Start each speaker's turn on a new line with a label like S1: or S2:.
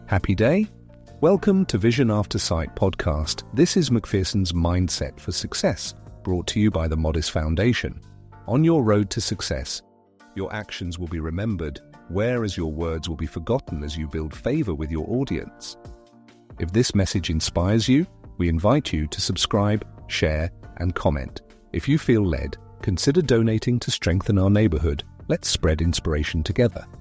S1: Happy day? Welcome to Vision After Sight podcast. This is Macpherson's Mindset for Success, brought to you by the Modest Foundation. On your road to success, your actions will be remembered, whereas your words will be forgotten as you build favor with your audience. If this message inspires you, we invite you to subscribe, share, and comment. If you feel led, consider donating to strengthen our neighborhood. Let's spread inspiration together.